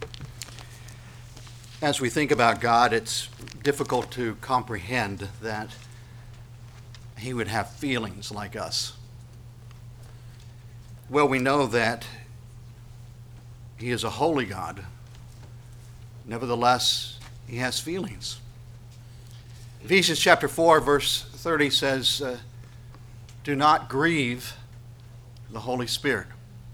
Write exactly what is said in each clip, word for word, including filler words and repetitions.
As we think about God, it's difficult to comprehend that he would have feelings like us. Well, we know that he is a holy God. Nevertheless, he has feelings. Ephesians chapter four, verse thirty says, uh, do not grieve the Holy Spirit,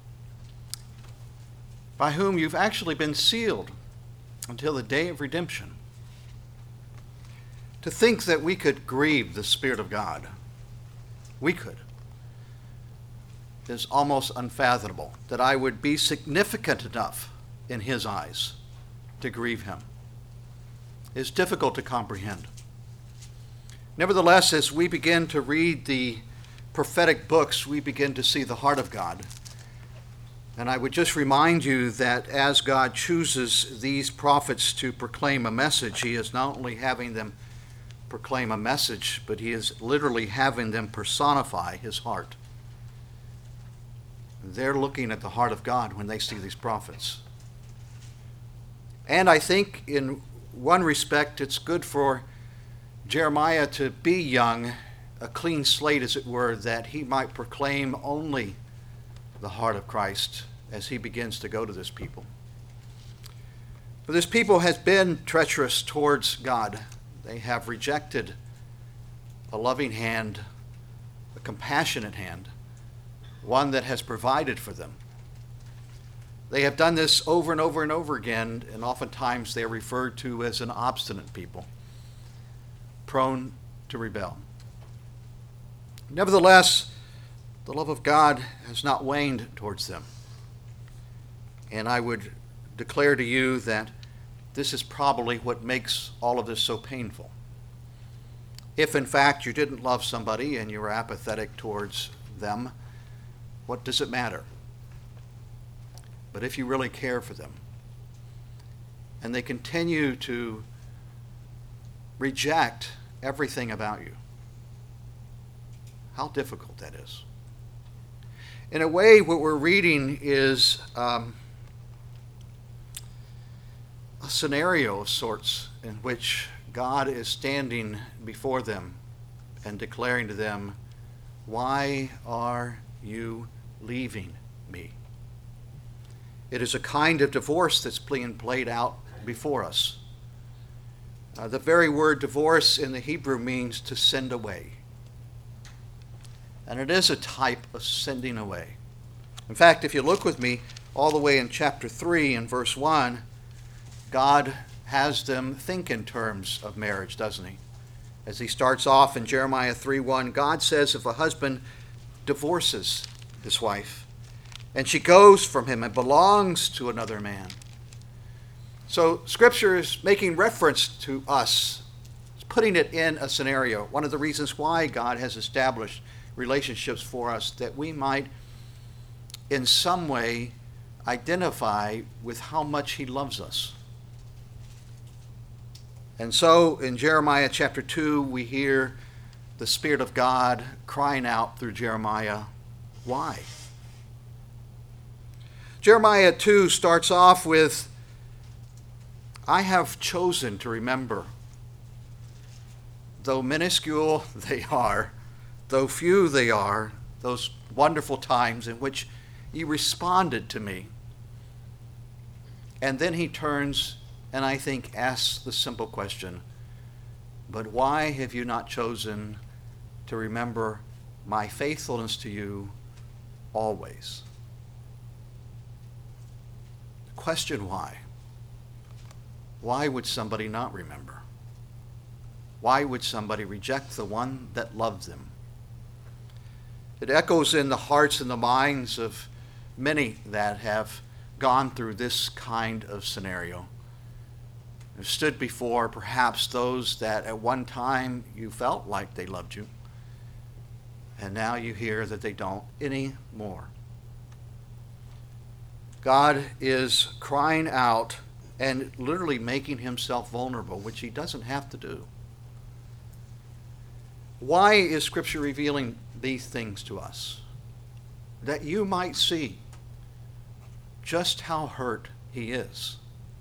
by whom you've actually been sealed until the day of redemption. To think that we could grieve the Spirit of God, we could, is almost unfathomable, that I would be significant enough in his eyes to grieve him. It's difficult to comprehend. Nevertheless, as we begin to read the prophetic books, we begin to see the heart of God. And I would just remind you that as God chooses these prophets to proclaim a message, he is not only having them proclaim a message, but he is literally having them personify his heart. They're looking at the heart of God when they see these prophets. And I think in one respect it's good for Jeremiah to be young, a clean slate as it were, that he might proclaim only the heart of Christ as he begins to go to this people. For this people has been treacherous towards God. They have rejected a loving hand, a compassionate hand, one that has provided for them. They have done this over and over and over again, and oftentimes they are referred to as an obstinate people, prone to rebel. Nevertheless, the love of God has not waned towards them. And I would declare to you that this is probably what makes all of this so painful. If in fact you didn't love somebody and you were apathetic towards them, what does it matter? But if you really care for them, and they continue to reject everything about you, how difficult that is. In a way, what we're reading is um, a scenario of sorts in which God is standing before them and declaring to them, why are you leaving me? It is a kind of divorce that's being played out before us. Uh, the very word divorce in the Hebrew means to send away. And it is a type of sending away. In fact, if you look with me all the way in chapter three and verse one, God has them think in terms of marriage, doesn't he? As he starts off in Jeremiah three one, God says if a husband divorces his wife and she goes from him and belongs to another man. So Scripture is making reference to us, putting it in a scenario. One of the reasons why God has established relationships for us, that we might in some way identify with how much he loves us. And so in Jeremiah chapter two, we hear the Spirit of God crying out through Jeremiah, why? Jeremiah two starts off with, I have chosen to remember, though minuscule they are, though few they are, those wonderful times in which you responded to me. And then he turns and I think asks the simple question, but why have you not chosen to remember my faithfulness to you always? The question why? Why would somebody not remember? Why would somebody reject the one that loves them? It echoes in the hearts and the minds of many that have gone through this kind of scenario. Have stood before perhaps those that at one time you felt like they loved you, and now you hear that they don't anymore. God is crying out and literally making himself vulnerable, which he doesn't have to do. Why is Scripture revealing these things to us? That you might see just how hurt he is.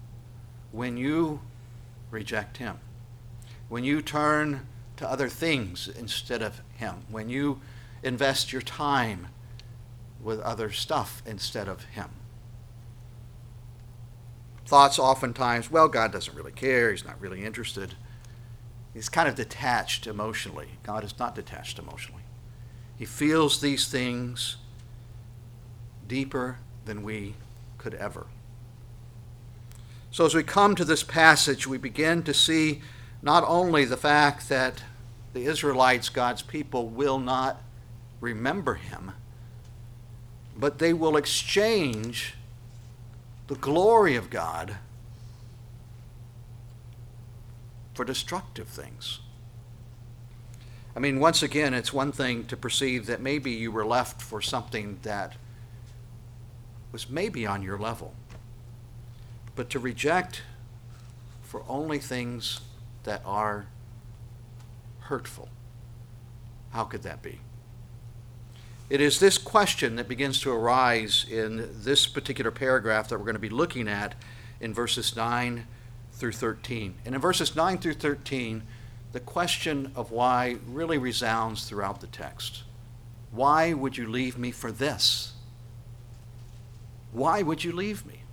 when you reject him, when you turn to other things instead of him, when you invest your time with other stuff instead of him. Thoughts oftentimes, well, God doesn't really care. He's not really interested. He's kind of detached emotionally. God is not detached emotionally. He feels these things deeper than we could ever. So as we come to this passage, we begin to see not only the fact that the Israelites, God's people, will not remember him, but they will exchange the glory of God for destructive things. I mean, once again, it's one thing to perceive that maybe you were left for something that was maybe on your level, but to reject for only things that are hurtful. How could that be? It is this question that begins to arise in this particular paragraph that we're going to be looking at in verses nine through thirteen. And in verses nine through thirteen, the question of why really resounds throughout the text. Why would you leave me for this? Why would you leave me?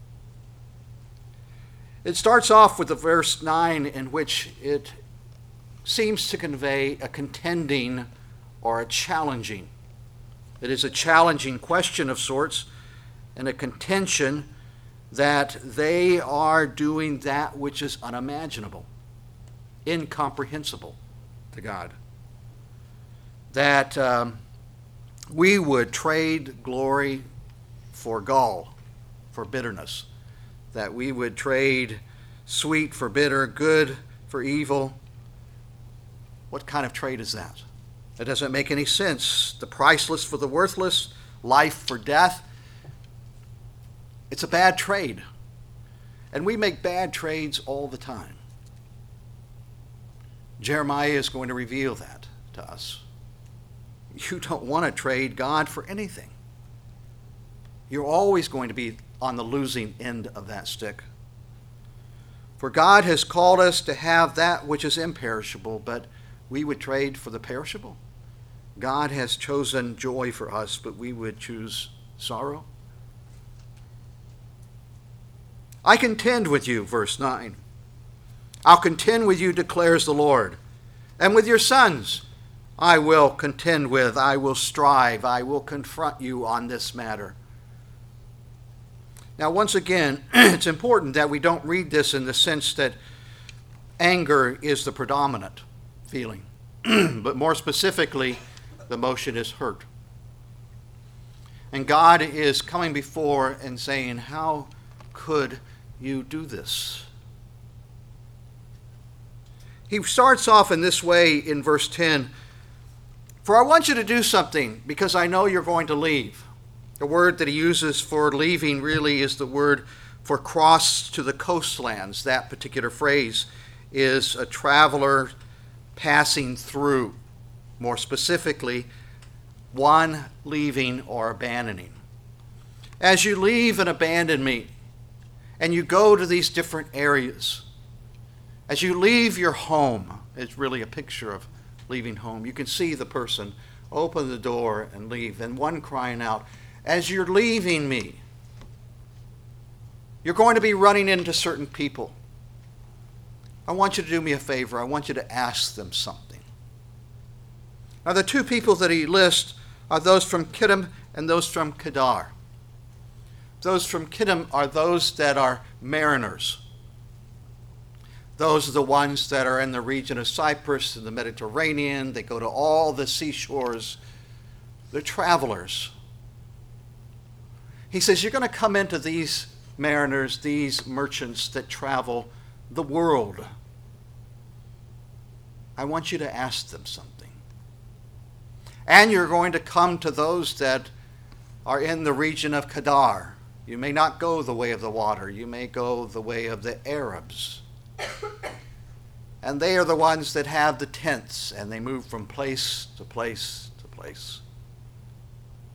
It starts off with the verse nine in which it seems to convey a contending or a challenging. It is a challenging question of sorts and a contention that they are doing that which is unimaginable, incomprehensible to God. That um, we would trade glory for gall, for bitterness. That we would trade sweet for bitter, good for evil. What kind of trade is that? It doesn't make any sense. The priceless for the worthless, life for death. It's a bad trade. And we make bad trades all the time. Jeremiah is going to reveal that to us. You don't want to trade God for anything. You're always going to be on the losing end of that stick. For God has called us to have that which is imperishable, but we would trade for the perishable. God has chosen joy for us, but we would choose sorrow. I contend with you, verse nine. I'll contend with you, declares the Lord. And with your sons I will contend with, I will strive, I will confront you on this matter. Now, once again, it's important that we don't read this in the sense that anger is the predominant feeling. But more specifically, the emotion is hurt. And God is coming before and saying, how could you do this? He starts off in this way in verse ten. For I want you to do something because I know you're going to leave. The word that he uses for leaving really is the word for cross to the coastlands. That particular phrase is a traveler passing through. More specifically, one leaving or abandoning. As you leave and abandon me, and you go to these different areas, as you leave your home, it's really a picture of leaving home. You can see the person open the door and leave, and one crying out, as you're leaving me, you're going to be running into certain people. I want you to do me a favor. I want you to ask them something. Now, the two people that he lists are those from Kittim and those from Kedar. Those from Kittim are those that are mariners. Those are the ones that are in the region of Cyprus and the Mediterranean. They go to all the seashores. They're travelers. He says, you're going to come into these mariners, these merchants that travel the world. I want you to ask them something. And you're going to come to those that are in the region of Kedar. You may not go the way of the water. You may go the way of the Arabs. And they are the ones that have the tents, and they move from place to place to place.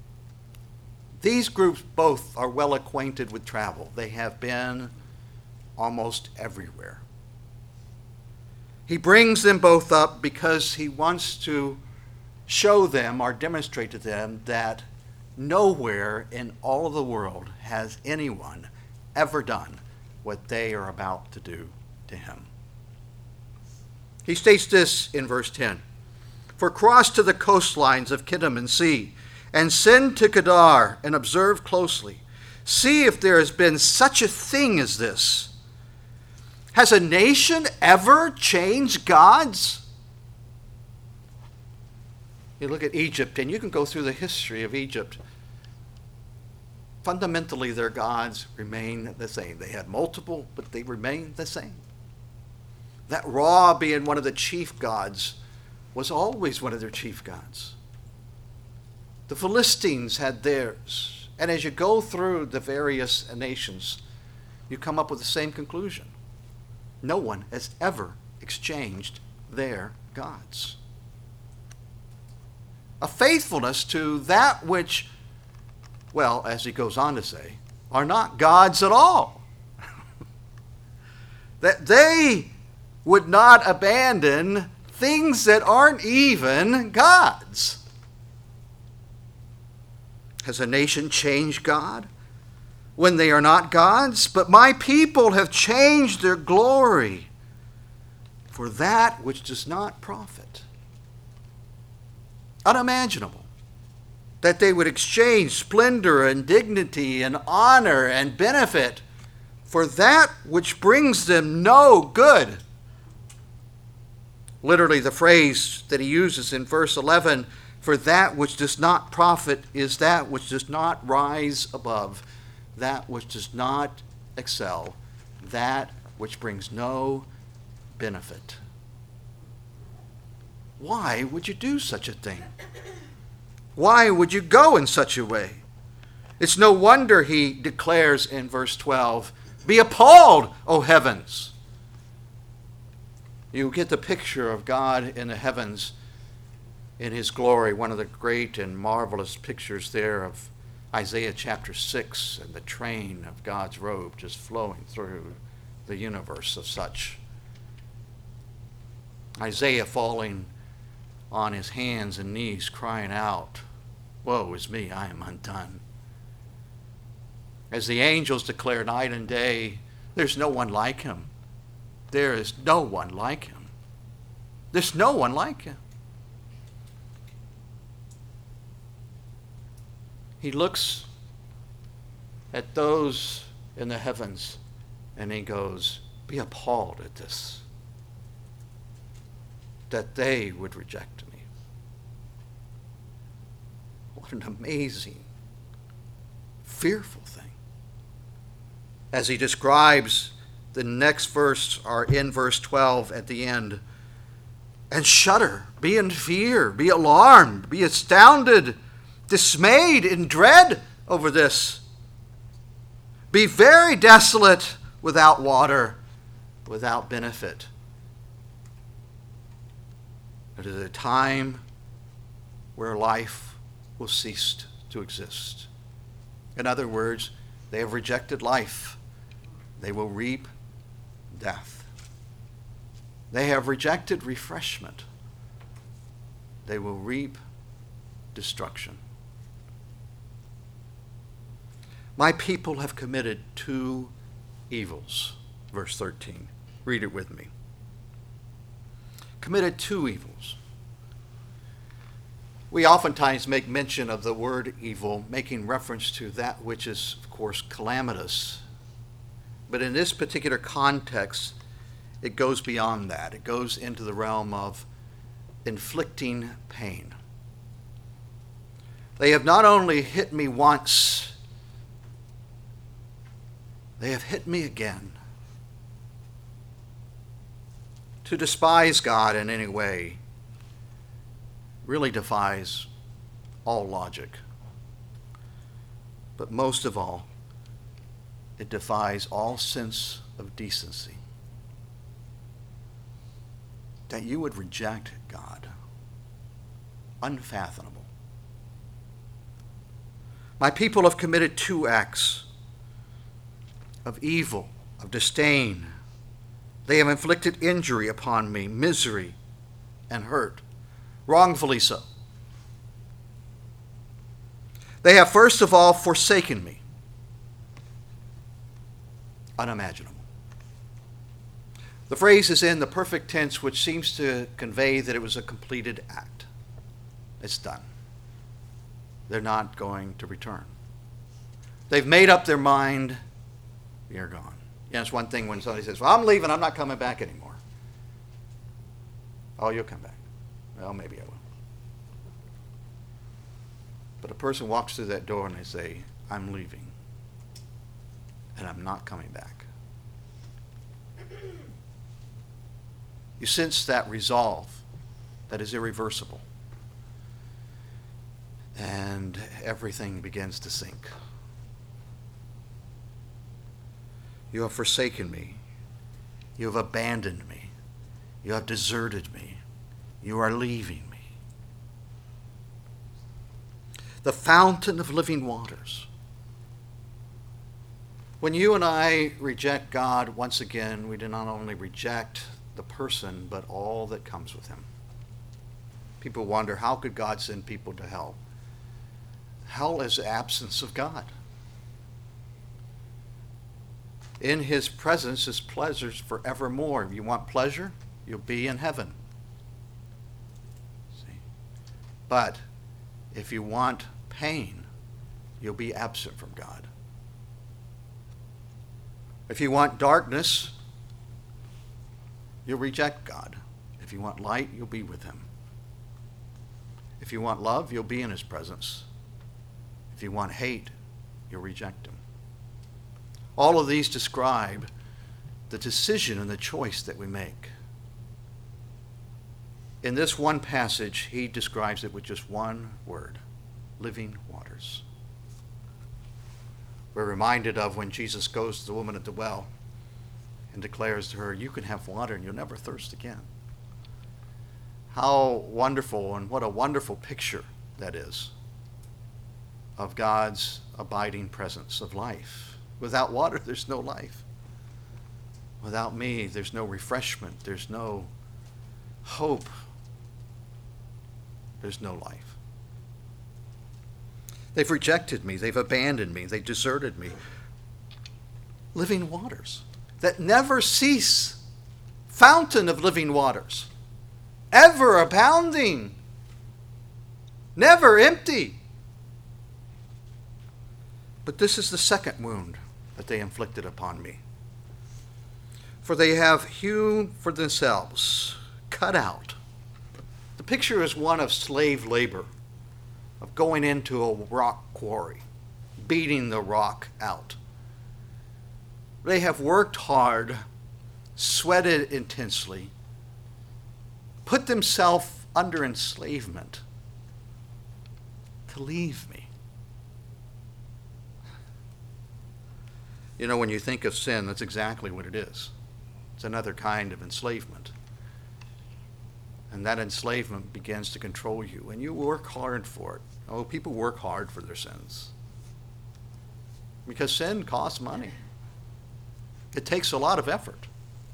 These groups both are well acquainted with travel. They have been almost everywhere. He brings them both up because he wants to show them or demonstrate to them that nowhere in all of the world has anyone ever done what they are about to do to him. He states this in verse ten. For cross to the coastlines of Kittim and see, and send to Kedar and observe closely. See if there has been such a thing as this. Has a nation ever changed gods? You look at Egypt, and you can go through the history of Egypt. Fundamentally, their gods remain the same. They had multiple, but they remain the same. That Ra, being one of the chief gods, was always one of their chief gods. The Philistines had theirs. And as you go through the various nations, you come up with the same conclusion. No one has ever exchanged their gods. A faithfulness to that which, well, as he goes on to say, are not gods at all. That they would not abandon things that aren't even gods. Has a nation changed God when they are not gods? But my people have changed their glory for that which does not profit. Unimaginable that they would exchange splendor and dignity and honor and benefit for that which brings them no good. Literally, the phrase that he uses in verse eleven, for that which does not profit is that which does not rise above, that which does not excel, that which brings no benefit. Why would you do such a thing? Why would you go in such a way? It's no wonder he declares in verse twelve, be appalled, O heavens. You get the picture of God in the heavens in his glory, one of the great and marvelous pictures there of Isaiah chapter six and the train of God's robe just flowing through the universe of such. Isaiah falling on his hands and knees crying out, woe is me, I am undone. As the angels declare night and day, there's no one like him. There is no one like him. There's no one like him. He looks at those in the heavens and he goes, be appalled at this, that they would reject me. What an amazing, fearful thing. As he describes the next verse, or in verse twelve at the end, and shudder, be in fear, be alarmed, be astounded, dismayed, in dread over this. Be very desolate, without water, without benefit. It is a time where life will cease to exist. In other words, they have rejected life. They will reap death. They have rejected refreshment. They will reap destruction. My people have committed two evils. Verse thirteen. Read it with me. Committed two evils. We oftentimes make mention of the word evil, making reference to that which is, of course, calamitous. But in this particular context, it goes beyond that. It goes into the realm of inflicting pain. They have not only hit me once, they have hit me again. To despise God in any way really defies all logic. But most of all, it defies all sense of decency. That you would reject God. Unfathomable. My people have committed two acts of evil of disdain. They have inflicted injury upon me, misery and hurt, wrongfully so. They have first of all forsaken me. Unimaginable. The phrase is in the perfect tense, which seems to convey that it was a completed act. It's done. They're not going to return. They've made up their mind. You're gone. You know, it's one thing when somebody says, well, I'm leaving, I'm not coming back anymore. Oh, you'll come back. Well, maybe I will. But a person walks through that door and they say, I'm leaving, and I'm not coming back. You sense that resolve that is irreversible. And everything begins to sink. You have forsaken me. You have abandoned me. You have deserted me. You are leaving me. The fountain of living waters. When you and I reject God, once again, we do not only reject the person, but all that comes with him. People wonder, how could God send people to hell? Hell is the absence of God. In his presence is pleasures forevermore. If you want pleasure, you'll be in heaven. See? But if you want pain, you'll be absent from God. If you want darkness, you'll reject God. If you want light, you'll be with him. If you want love, you'll be in his presence. If you want hate, you'll reject him. All of these describe the decision and the choice that we make. In this one passage, he describes it with just one word: living waters. We're reminded of when Jesus goes to the woman at the well and declares to her, you can have water and you'll never thirst again. How wonderful, and what a wonderful picture that is of God's abiding presence of life. Without water, there's no life. Without me, there's no refreshment. There's no hope. There's no life. They've rejected me. They've abandoned me. They deserted me. Living waters that never cease. Fountain of living waters. Ever abounding. Never empty. But this is the second wound that they inflicted upon me. For they have hewn for themselves, cut out. The picture is one of slave labor, of going into a rock quarry, beating the rock out. They have worked hard, sweated intensely, put themselves under enslavement to leave me. You know, when you think of sin, that's exactly what it is. It's another kind of enslavement. And that enslavement begins to control you, and you work hard for it. Oh, people work hard for their sins. Because sin costs money. It takes a lot of effort.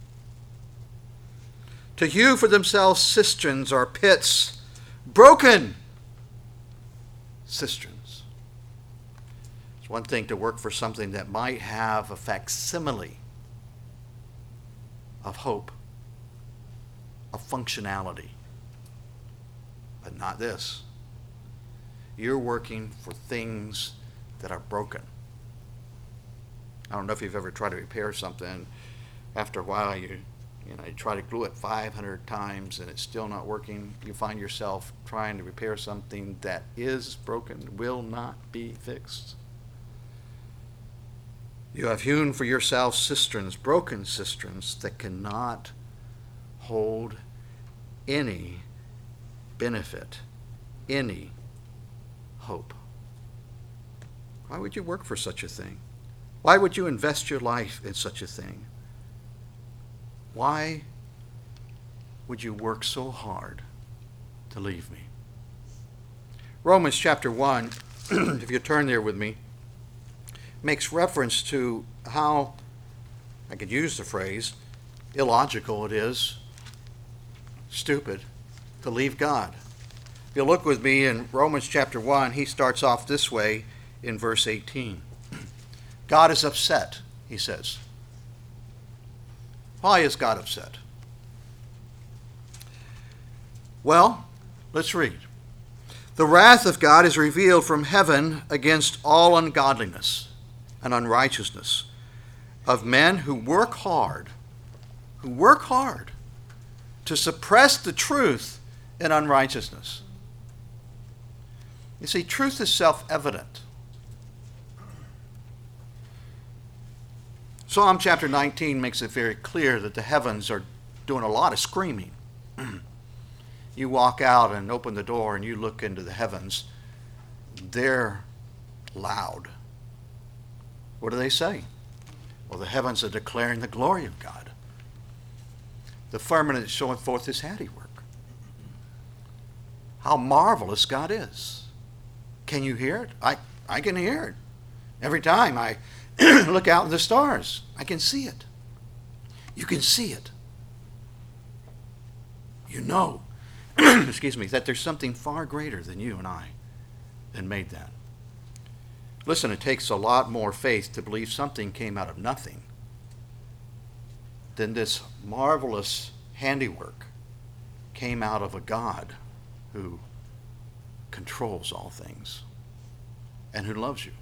To hew for themselves cisterns or pits, broken cisterns. It's one thing to work for something that might have a facsimile of hope, of functionality, but not this. You're working for things that are broken. I don't know if you've ever tried to repair something. After a while, you you know you try to glue it five hundred times and it's still not working. You find yourself trying to repair something that is broken, will not be fixed. You have hewn for yourselves cisterns, broken cisterns that cannot hold any benefit, any hope. Why would you work for such a thing? Why would you invest your life in such a thing? Why would you work so hard to leave me? Romans chapter one, if you turn there with me, makes reference to how I could use the phrase, illogical it is, stupid, to leave God. If you look with me in Romans chapter one, he starts off this way in verse eighteen. God is upset, he says. Why is God upset? Well, let's read. The wrath of God is revealed from heaven against all ungodliness and unrighteousness of men who work hard, who work hard to suppress the truth in unrighteousness. You see, truth is self-evident. Psalm chapter nineteen makes it very clear that the heavens are doing a lot of screaming. You walk out and open the door and you look into the heavens, they're loud. What do they say? Well, the heavens are declaring the glory of God. The firmament is showing forth his handiwork. How marvelous God is. Can you hear it? I, I can hear it. Every time I look out in the stars, I can see it. You can see it. You know, excuse me, that there's something far greater than you and I that made that. Listen, it takes a lot more faith to believe something came out of nothing than this marvelous handiwork came out of a God who controls all things and who loves you.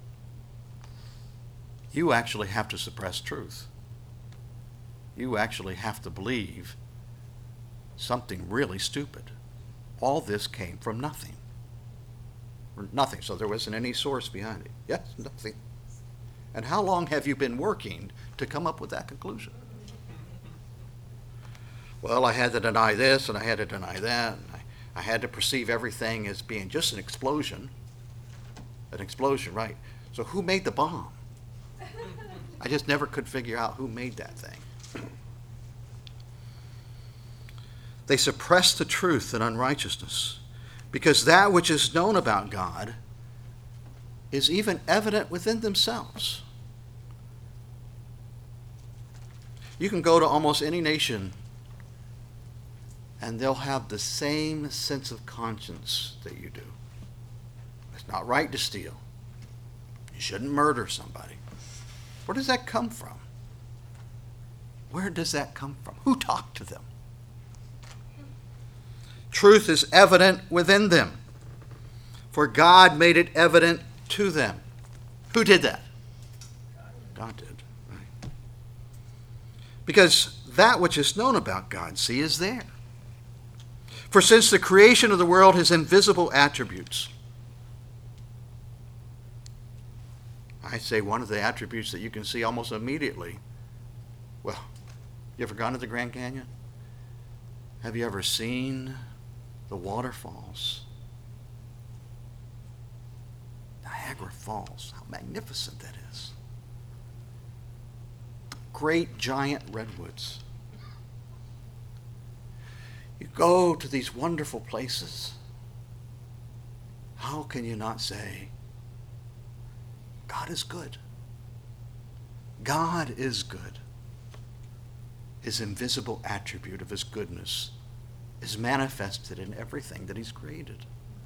You actually have to suppress truth. You actually have to believe something really stupid. All this came from nothing. Or nothing, so there wasn't any source behind it. Yes, nothing. And how long have you been working to come up with that conclusion? Well, I had to deny this and I had to deny that. And I, I had to perceive everything as being just an explosion. An explosion, right. So who made the bomb? I just never could figure out who made that thing. They suppress the truth in unrighteousness, because that which is known about God is even evident within themselves. You can go to almost any nation and they'll have the same sense of conscience that you do. It's not right to steal. You shouldn't murder somebody. Where does that come from? Where does that come from? Who talked to them? Truth is evident within them, for God made it evident to them. Who did that? God did. Right? Because that which is known about God, see, is there. For since the creation of the world, his invisible attributes, I say one of the attributes that you can see almost immediately. Well, you ever gone to the Grand Canyon? Have you ever seen the waterfalls? Niagara Falls, how magnificent that is. Great giant redwoods. You go to these wonderful places. How can you not say, God is good? God is good. His invisible attribute of his goodness is manifested in everything that he's created.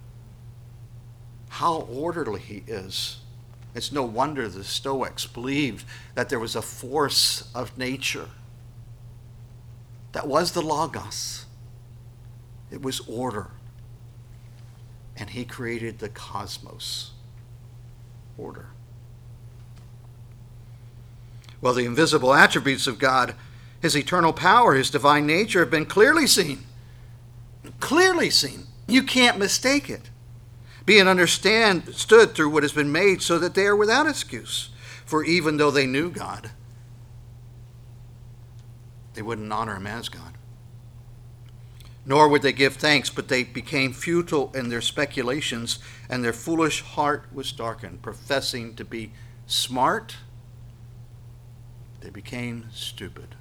How orderly he is. It's no wonder the Stoics believed that there was a force of nature that was the Logos. It was order. And he created the cosmos. Order. Well, the invisible attributes of God, his eternal power, his divine nature, have been clearly seen. Clearly seen. You can't mistake it. Being understood through what has been made, so that they are without excuse. For even though they knew God, they wouldn't honor him as God. Nor would they give thanks, but they became futile in their speculations, and their foolish heart was darkened. Professing to be smart, they became stupid.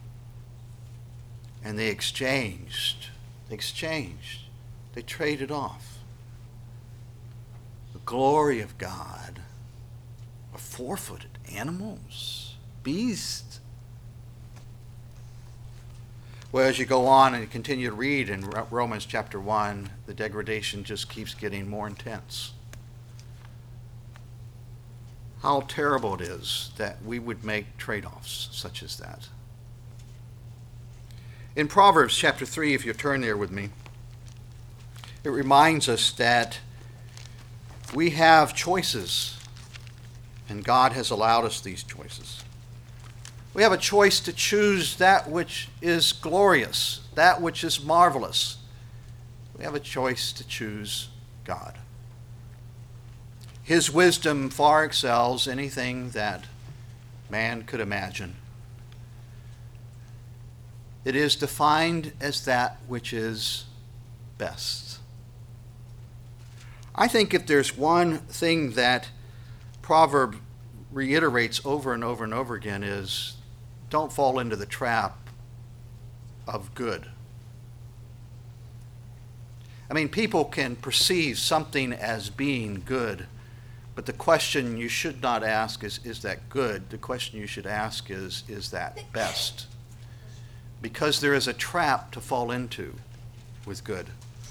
And they exchanged, they exchanged, they traded off the glory of God for four-footed animals, beasts, Well, as you go on and continue to read in Romans chapter one, the degradation just keeps getting more intense. How terrible it is that we would make trade-offs such as that. In Proverbs chapter three, if you turn there with me, it reminds us that we have choices, and God has allowed us these choices. We have a choice to choose that which is glorious, that which is marvelous. We have a choice to choose God. His wisdom far excels anything that man could imagine. It is defined as that which is best. I think if there's one thing that Proverb reiterates over and over and over again is, don't fall into the trap of good. I mean, people can perceive something as being good, but the question you should not ask is, is that good? The question you should ask is, is that best? Because there is a trap to fall into with good.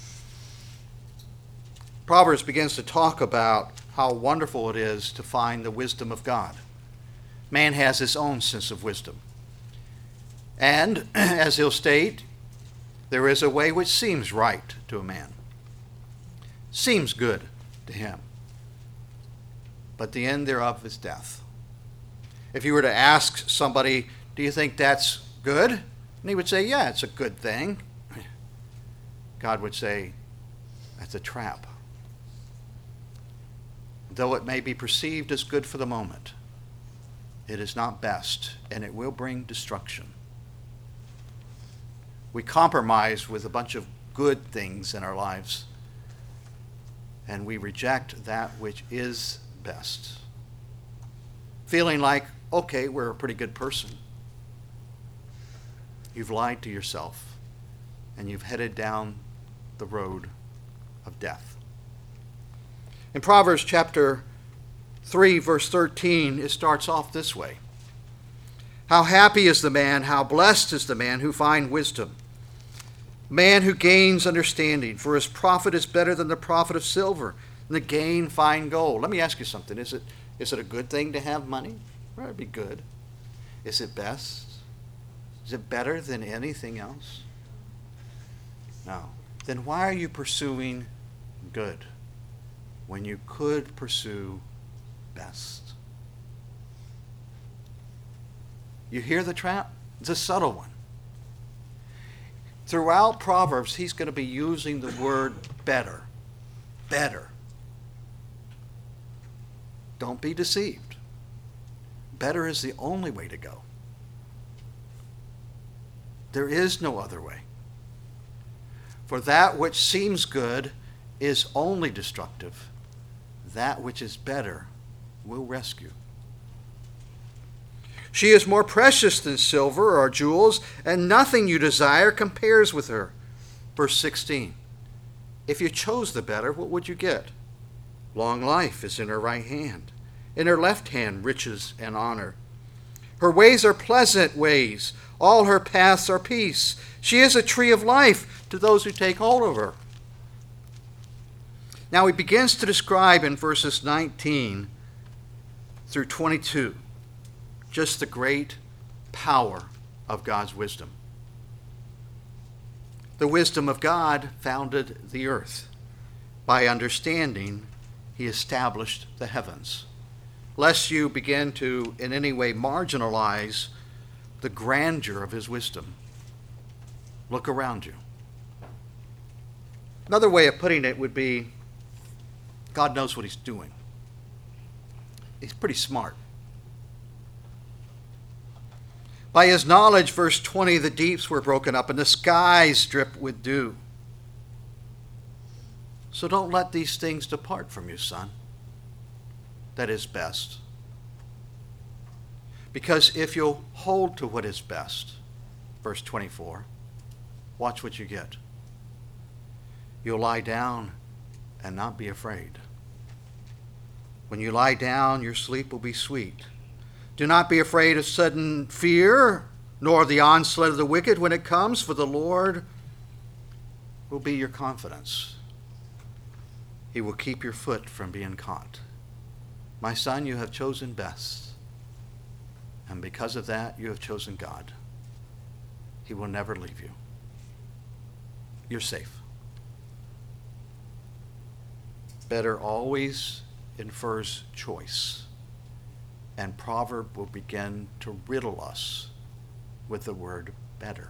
Proverbs begins to talk about how wonderful it is to find the wisdom of God. Man has his own sense of wisdom. And, as he'll state, there is a way which seems right to a man, seems good to him, but the end thereof is death. If you were to ask somebody, do you think that's good? And he would say, yeah, it's a good thing. God would say, that's a trap. Though it may be perceived as good for the moment, it is not best, and it will bring destruction. We compromise with a bunch of good things in our lives, and we reject that which is best. Feeling like, okay, we're a pretty good person. You've lied to yourself, and you've headed down the road of death. In Proverbs chapter three, verse thirteen, it starts off this way. How happy is the man, how blessed is the man who finds wisdom, man who gains understanding, for his profit is better than the profit of silver, and the gain fine gold. Let me ask you something. Is it is it a good thing to have money? Well, it'd be good. Is it best? Is it better than anything else? No. Then why are you pursuing good when you could pursue best? You hear the trap? It's a subtle one. Throughout Proverbs, he's going to be using the word better. Better. Don't be deceived. Better is the only way to go. There is no other way. For that which seems good is only destructive. That which is better will rescue. She is more precious than silver or jewels, and nothing you desire compares with her. Verse sixteen. If you chose the better, what would you get? Long life is in her right hand. In her left hand, riches and honor. Her ways are pleasant ways. All her paths are peace. She is a tree of life to those who take hold of her. Now he begins to describe in verses nineteen through twenty-two just the great power of God's wisdom. The wisdom of God founded the earth. By understanding, he established the heavens. Lest you begin to in any way marginalize the grandeur of his wisdom, look around you. Another way of putting it would be, God knows what he's doing. He's pretty smart. By his knowledge, verse twenty, the deeps were broken up and the skies dripped with dew. So don't let these things depart from you, son. That is best. Because if you'll hold to what is best, verse twenty-four, watch what you get. You'll lie down and not be afraid. When you lie down, your sleep will be sweet. Do not be afraid of sudden fear nor the onslaught of the wicked when it comes, for the Lord will be your confidence. He will keep your foot from being caught. My son, you have chosen best. And because of that, you have chosen God. He will never leave you. You're safe. Better always infers choice. And proverb will begin to riddle us with the word better.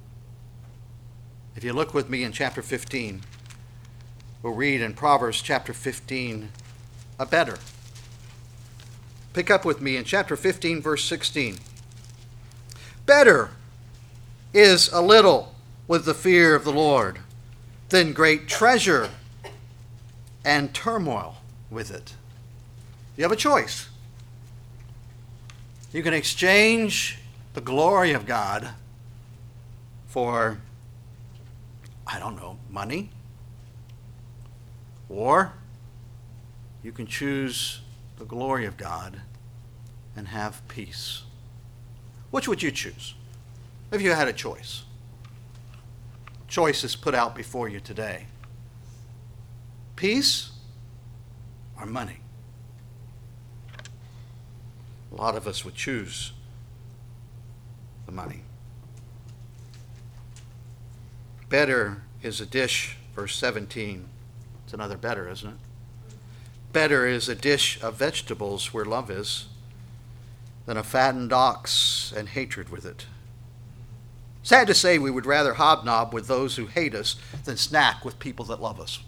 If you look with me in chapter fifteen, we'll read in Proverbs chapter fifteen, a better. Pick up with me in chapter fifteen, verse sixteen. Better is a little with the fear of the Lord than great treasure and turmoil with it. You have a choice. You can exchange the glory of God for, I don't know, money. Or you can choose the glory of God and have peace. Which would you choose if you had a choice? Choice is put out before you today. Peace or money? A lot of us would choose the money. Better is a dish, verse seventeen. It's another better, isn't it? Better is a dish of vegetables where love is than a fattened ox and hatred with it. Sad to say, we would rather hobnob with those who hate us than snack with people that love us.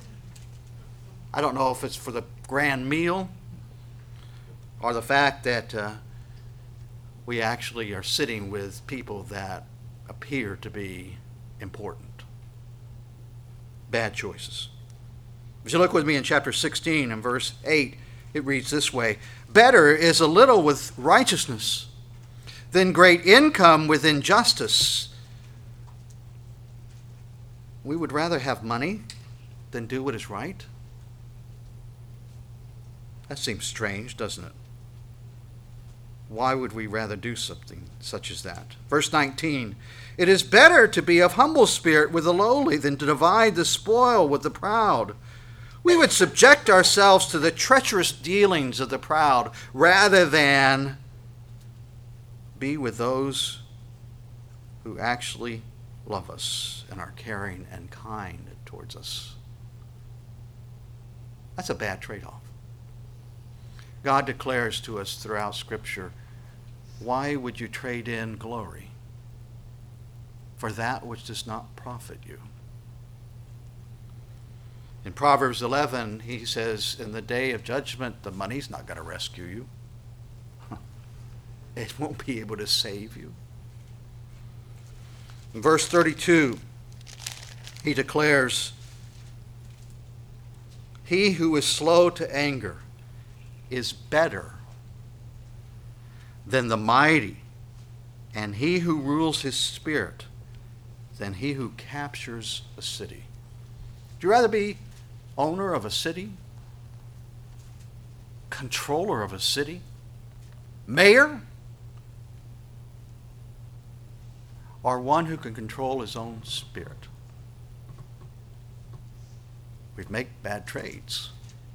I don't know if it's for the grand meal or the fact that uh, we actually are sitting with people that appear to be important. Bad choices. If you look with me in chapter sixteen and verse eight, it reads this way: Better is a little with righteousness than great income with injustice. We would rather have money than do what is right. That seems strange, doesn't it? Why would we rather do something such as that? Verse nineteen, it is better to be of humble spirit with the lowly than to divide the spoil with the proud. We would subject ourselves to the treacherous dealings of the proud rather than be with those who actually love us and are caring and kind towards us. That's a bad trade-off. God declares to us throughout Scripture, why would you trade in glory for that which does not profit you? In Proverbs eleven, he says, in the day of judgment, the money's not going to rescue you. It won't be able to save you. In verse thirty-two, he declares, he who is slow to anger is better than the mighty, and he who rules his spirit than he who captures a city. Would you rather be owner of a city, controller of a city, mayor, or one who can control his own spirit? We'd make bad trades.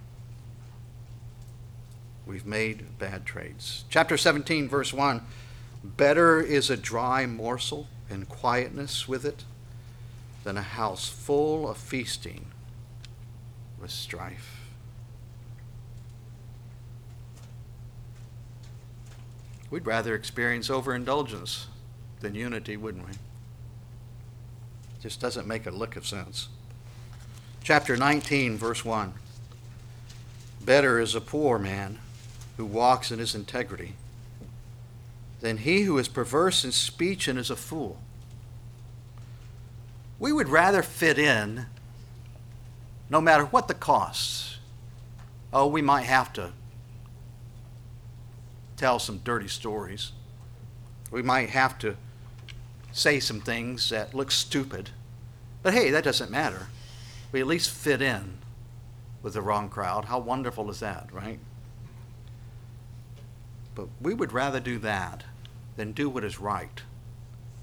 We've made bad trades. Chapter seventeen, verse one, better is a dry morsel and quietness with it than a house full of feasting with strife. We'd rather experience overindulgence than unity, wouldn't we? Just doesn't make a lick of sense. Chapter nineteen, verse one, better is a poor man who walks in his integrity than he who is perverse in speech and is a fool. We would rather fit in no matter what the costs. Oh, we might have to tell some dirty stories. We might have to say some things that look stupid. But hey, that doesn't matter. We at least fit in with the wrong crowd. How wonderful is that, right? But we would rather do that than do what is right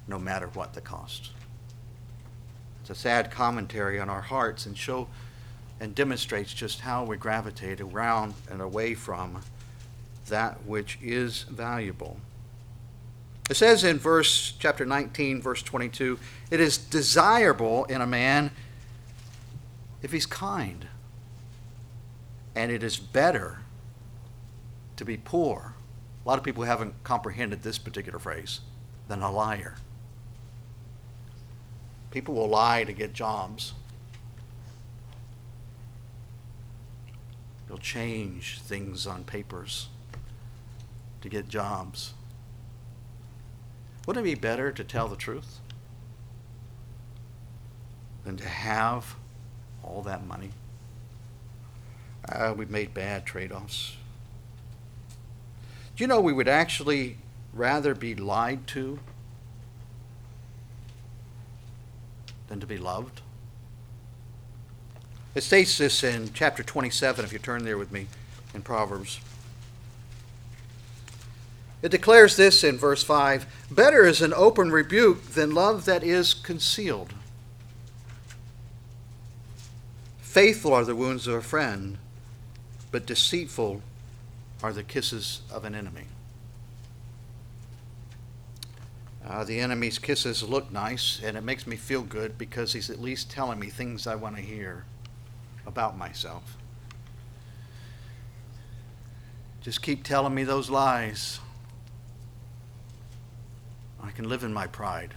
no matter what the cost. It's a sad commentary on our hearts and show and demonstrates just how we gravitate around and away from that which is valuable. It says in verse chapter nineteen, verse twenty-two, it is desirable in a man if he's kind, and it is better to be poor. A lot of people haven't comprehended this particular phrase, than a liar. People will lie to get jobs. They'll change things on papers to get jobs. Wouldn't it be better to tell the truth than to have all that money? Uh, we've made bad trade-offs. Do you know we would actually rather be lied to than to be loved? It states this in chapter twenty-seven, if you turn there with me, in Proverbs. It declares this in verse five, better is an open rebuke than love that is concealed. Faithful are the wounds of a friend, but deceitful are the kisses of an enemy. Uh, the enemy's kisses look nice, and it makes me feel good because he's at least telling me things I want to hear about myself. Just keep telling me those lies. I can live in my pride.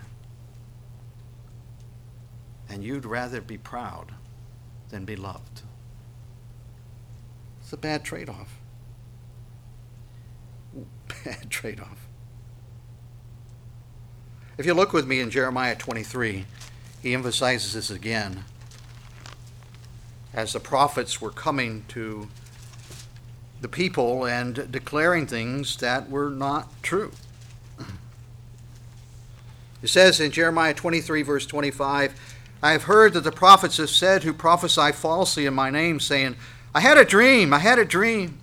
And you'd rather be proud than be loved. It's a bad trade-off. Bad trade-off. If you look with me in Jeremiah twenty-three, he emphasizes this again. As the prophets were coming to the people and declaring things that were not true. It says in Jeremiah twenty-three, verse twenty-five, I have heard that the prophets have said who prophesy falsely in my name, saying, I had a dream, I had a dream.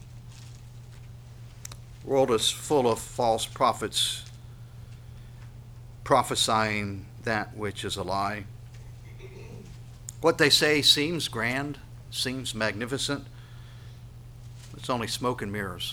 The world is full of false prophets prophesying that which is a lie. What they say seems grand, seems magnificent. It's only smoke and mirrors.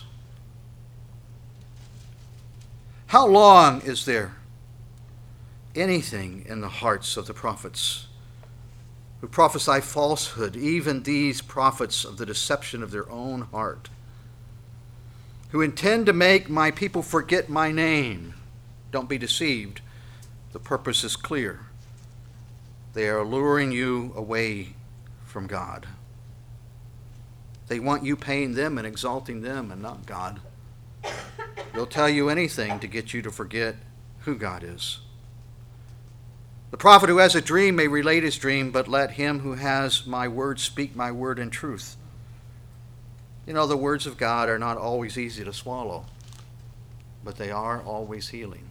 How long is there anything in the hearts of the prophets who prophesy falsehood, even these prophets of the deception of their own heart, who intend to make my people forget my name? Don't be deceived. The purpose is clear. They are luring you away from God. They want you paying them and exalting them and not God. They'll tell you anything to get you to forget who God is. The prophet who has a dream may relate his dream, but let him who has my word speak my word in truth. You know, the words of God are not always easy to swallow, but they are always healing.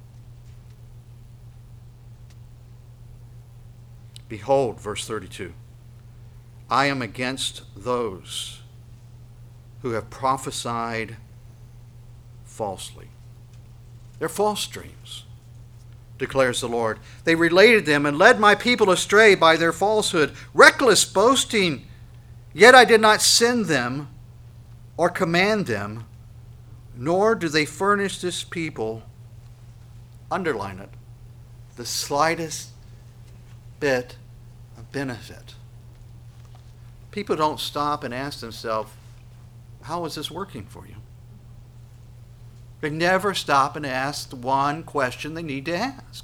Behold, verse thirty-two, I am against those who have prophesied falsely. They're false dreams, declares the Lord. They related them and led my people astray by their falsehood, reckless boasting. Yet I did not send them or command them, nor do they furnish this people, underline it, the slightest bit of benefit. People don't stop and ask themselves, how is this working for you? They never stop and ask the one question they need to ask.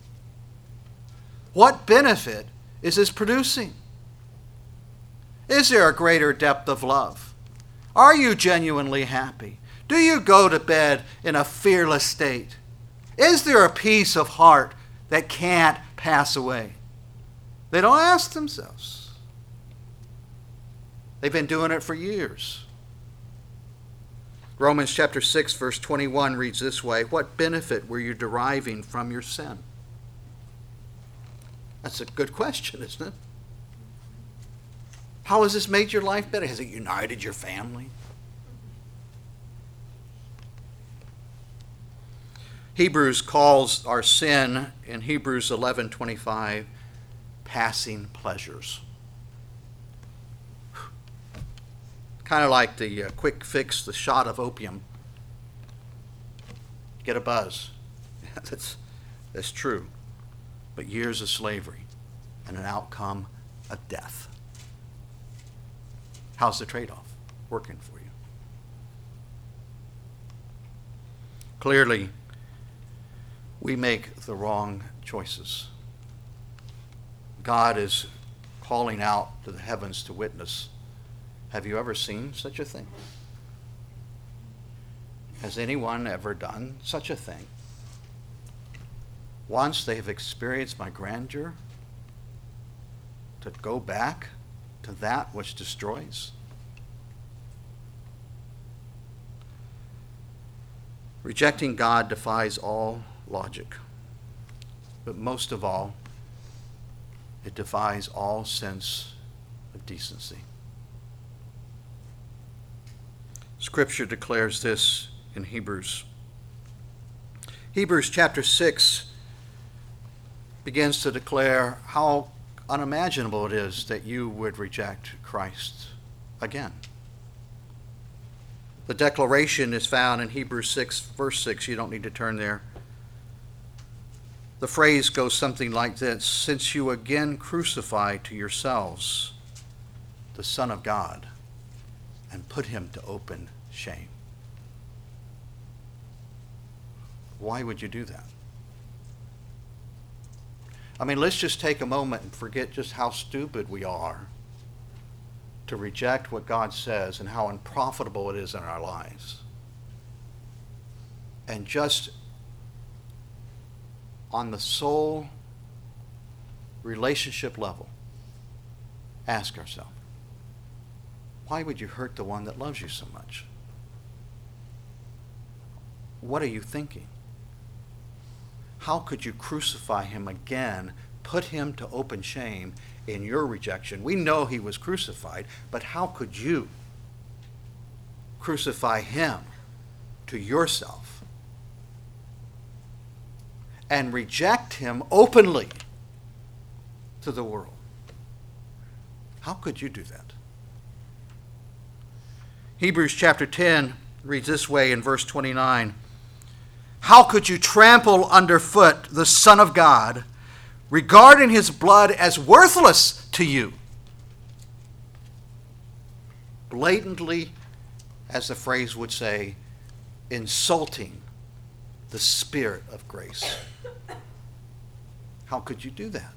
What benefit is this producing? Is there a greater depth of love? Are you genuinely happy? Do you go to bed in a fearless state? Is there a peace of heart that can't pass away? They don't ask themselves. They've been doing it for years. Romans chapter six, verse twenty-one reads this way, what benefit were you deriving from your sin? That's a good question, isn't it? How has this made your life better? Has it united your family? Hebrews calls our sin in Hebrews eleven twenty-five passing pleasures. Kind of like the uh, quick fix, the shot of opium. Get a buzz. that's, that's true. But years of slavery and an outcome of death. How's the trade-off working for you? Clearly, we make the wrong choices. God is calling out to the heavens to witness. Have you ever seen such a thing? Has anyone ever done such a thing? Once they have experienced my grandeur, to go back to that which destroys? Rejecting God defies all logic, but most of all, it defies all sense of decency. Scripture declares this in Hebrews. Hebrews chapter six begins to declare how unimaginable it is that you would reject Christ again. The declaration is found in Hebrews six, verse six. You don't need to turn there. The phrase goes something like this: since you again crucify to yourselves the Son of God and put him to open shame. Why would you do that? I mean, let's just take a moment and forget just how stupid we are to reject what God says and how unprofitable it is in our lives. And just on the soul relationship level, ask ourselves, why would you hurt the one that loves you so much? What are you thinking? How could you crucify him again, put him to open shame in your rejection? We know he was crucified, but how could you crucify him to yourself and reject him openly to the world? How could you do that? Hebrews chapter ten reads this way in verse twenty-nine. How could you trample underfoot the Son of God, regarding his blood as worthless to you? Blatantly, as the phrase would say, insulting the Spirit of grace. How could you do that?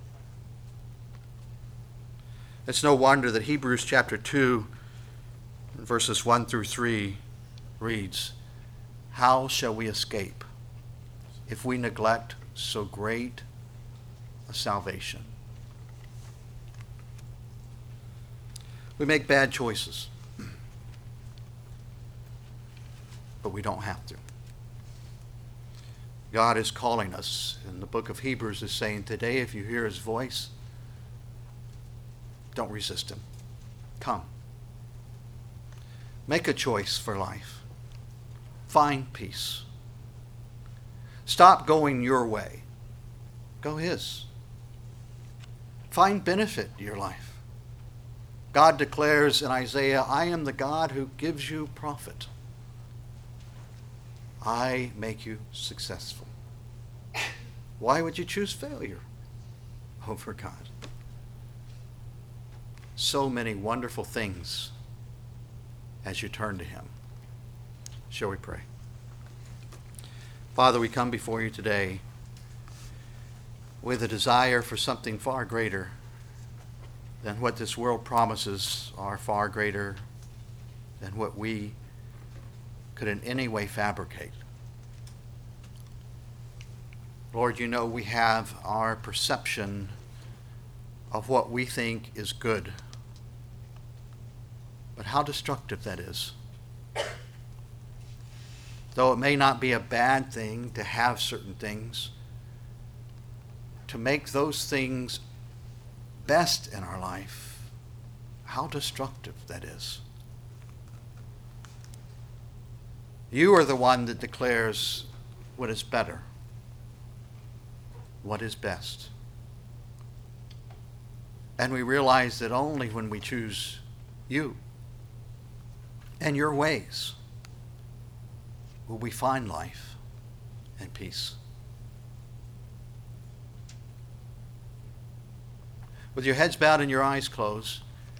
It's no wonder that Hebrews chapter two, verses one through three reads, how shall we escape if we neglect so great a salvation? We make bad choices, but we don't have to. God is calling us, and the book of Hebrews is saying today, if you hear his voice, don't resist him. Come. Make a choice for life. Find peace. Stop going your way. Go his. Find benefit in your life. God declares in Isaiah, I am the God who gives you profit. I make you successful. Why would you choose failure over God? So many wonderful things as you turn to him. Shall we pray? Father, we come before you today with a desire for something far greater than what this world promises, are far greater than what we could in any way fabricate. Lord, you know we have our perception of what we think is good, but how destructive that is. Though it may not be a bad thing to have certain things, to make those things best in our life, how destructive that is. You are the one that declares what is better, what is best. And we realize that only when we choose you and your ways will we find life and peace. With your heads bowed and your eyes closed,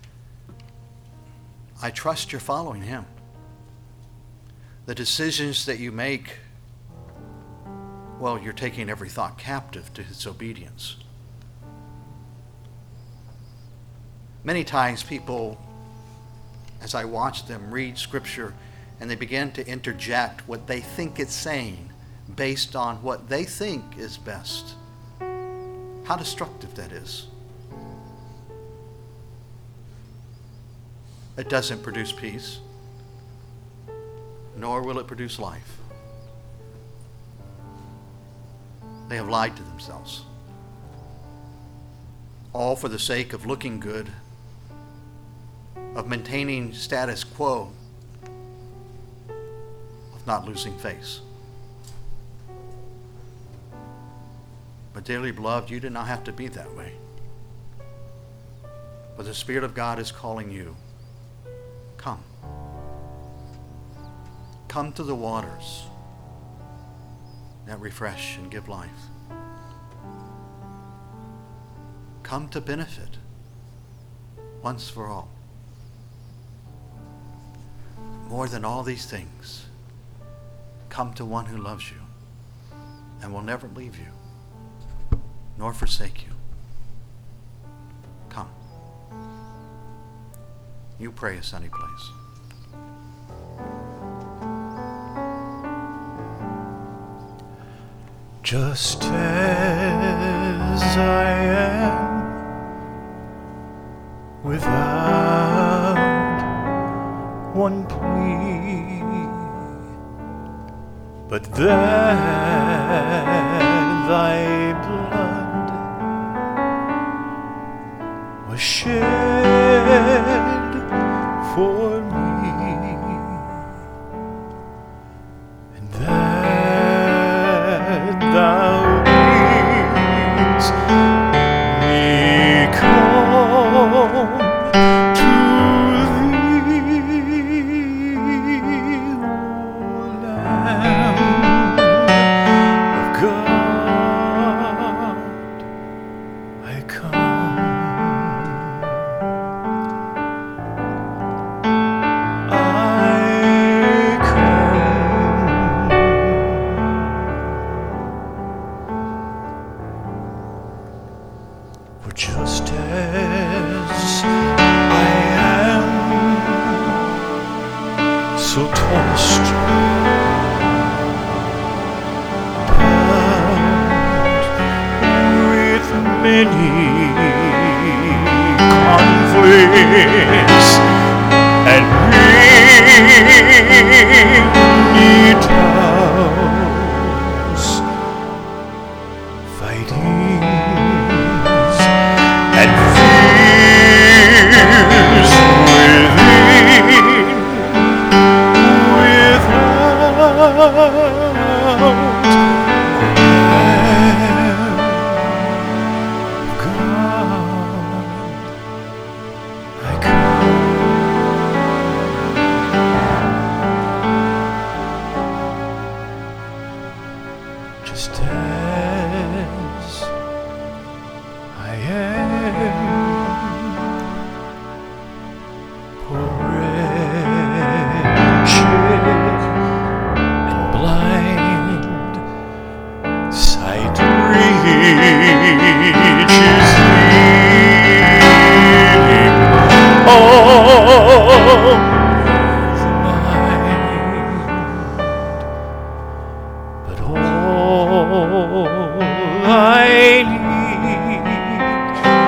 I trust you're following him. The decisions that you make, well, you're taking every thought captive to his obedience. Many times people, as I watch them read Scripture, and they begin to interject what they think it's saying based on what they think is best. How destructive that is. It doesn't produce peace, nor will it produce life. They have lied to themselves, all for the sake of looking good, of maintaining status quo, of not losing face. But dearly beloved, you do not have to be that way. But the Spirit of God is calling you. Come. Come to the waters that refresh and give life. Come to benefit once for all. More than all these things, come to one who loves you and will never leave you nor forsake you. Come. You pray a sunny place. Just as I am, without one plea, but that thy blood was shed for me, and that thou bids me come to thee, O Lamb of God, I come. I come. For just as I am, so tossed, bound with many conflicts and many doubts, fightings and fears within, without God, I come. Just as I am, poor, wretched, and blind, sight reaches thee, all the mind, but all I need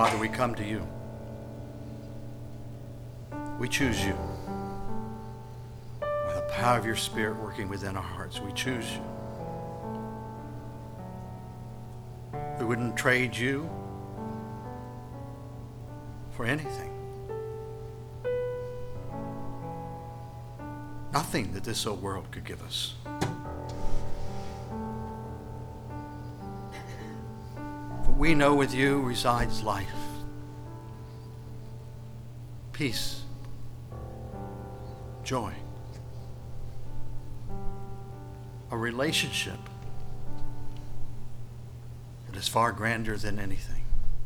Father, we come to you. We choose you. By the power of your Spirit working within our hearts, we choose you. We wouldn't trade you for anything. Nothing that this old world could give us. But we know with you resides life, peace, joy, a relationship that is far grander than anything.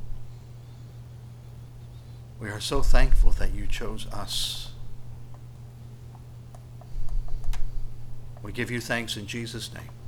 We are so thankful that you chose us. We give you thanks in Jesus' name.